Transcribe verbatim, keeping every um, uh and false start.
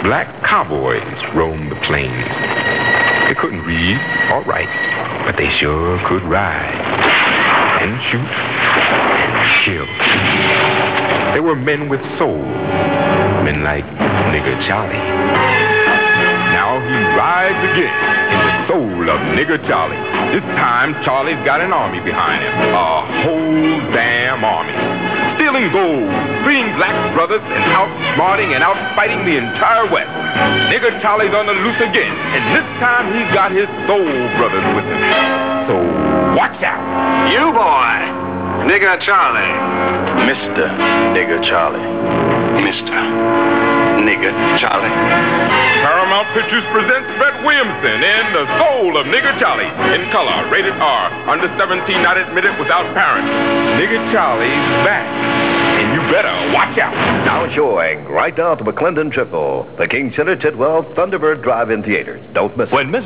black cowboys roamed the plains. They couldn't read or write, but they sure could ride and shoot and kill. They were men with soul, men like Nigger Charlie. Now he rides again in the soul of Nigger Charlie. This time, Charlie's got an army behind him, a whole damn army. Stealing gold, freeing black brothers, and outsmarting and outfighting the entire West. Nigger Charlie's on the loose again, and this time he's got his soul brothers with him. So watch out. You boy, Nigger Charlie. Mister Nigger Charlie. Mister Nigger Charlie. Paramount Pictures presents Fred Williamson in The Soul of Nigger Charlie. In color, rated R, under seventeen, not admitted without parents. Nigger Charlie's back. And you better watch out. Now showing right now to McClendon Triple, the King Center Tidwell Thunderbird Drive-In Theaters. Don't miss it. When Miss